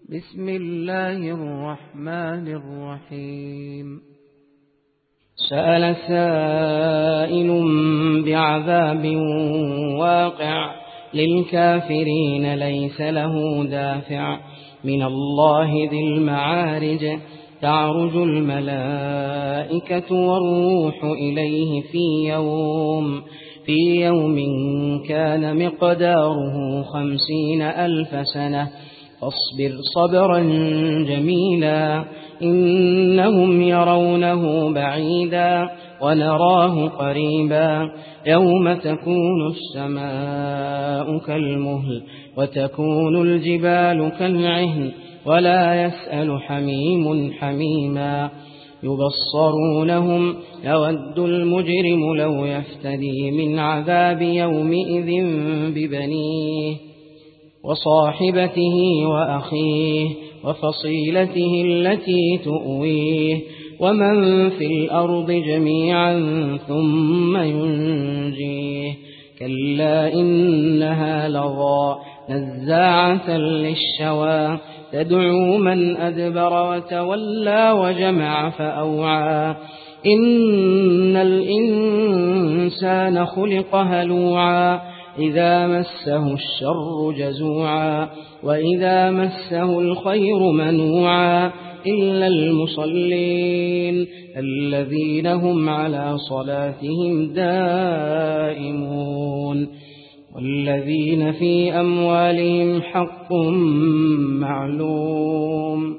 بسم الله الرحمن الرحيم. سأل سائل بعذاب واقع للكافرين ليس له دافع من الله ذي المعارج تعرج الملائكة والروح إليه في يوم كان مقداره 50,000 سنة فاصبر صبرا جميلا إنهم يرونه بعيدا ونراه قريبا يوم تكون السماء كالمهل وتكون الجبال كالعهن ولا يسأل حميم حميما يبصرونهم يود المجرم لو يفتدي من عذاب يومئذ ببنيه وصاحبته وأخيه وفصيلته التي تؤويه ومن في الأرض جميعا ثم ينجيه كلا إنها لظى نزاعة للشوى تدعو من أدبر وتولى وجمع فأوعى إن الإنسان خلق هلوعا إذا مسه الشر جزوعا وإذا مسه الخير منوعا إلا المصلين الذين هم على صلاتهم دائمون والذين في أموالهم حق معلوم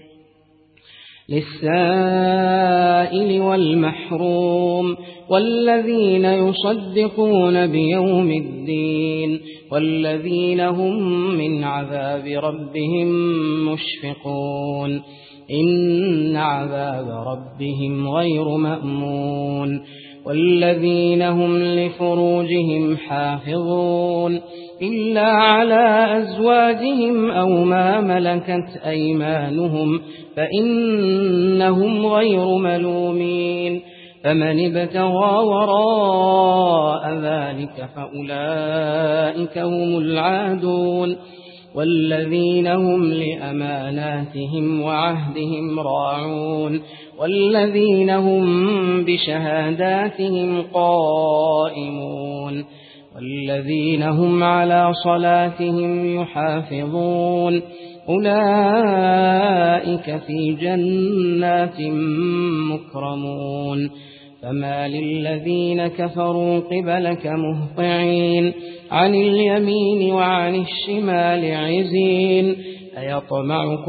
للسائل والمحروم والذين يصدقون بيوم الدين والذين هم من عذاب ربهم مشفقون إن عذاب ربهم غير مأمون والذين هم لفروجهم حافظون إلا على أزواجهم أو ما ملكت أيمانهم فإنهم غير ملومين فمن ابتغى وراء ذلك فأولئك هم العادون والذين هم لأماناتهم وعهدهم راعون والذين هم بشهاداتهم قائمون والذين هم على صلاتهم يحافظون أولئك في جنات مكرمون فما للذين كفروا قبلك مهطعين عن اليمين وعن الشمال عزين أيطمع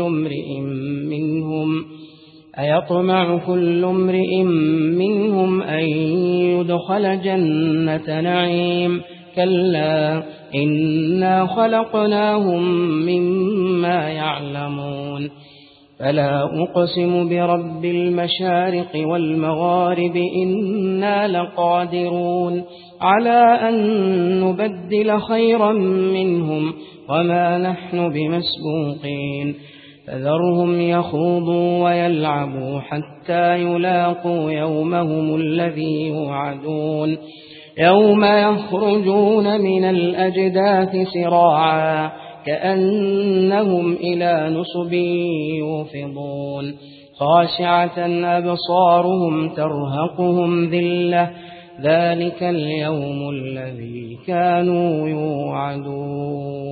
كل امرئ منهم أن يدخل جنة نعيم كلا إنا خلقناهم مما يعلمون فلا أقسم برب المشارق والمغارب إنا لقادرون على أن نبدل خيرا منهم وما نحن بمسبوقين فذرهم يخوضوا ويلعبوا حتى يلاقوا يومهم الذي يوعدون يوم يخرجون من الأجداث سراعا كأنهم إلى نصب يوفضون خاشعة أبصارهم ترهقهم ذلة ذلك اليوم الذي كانوا يوعدون.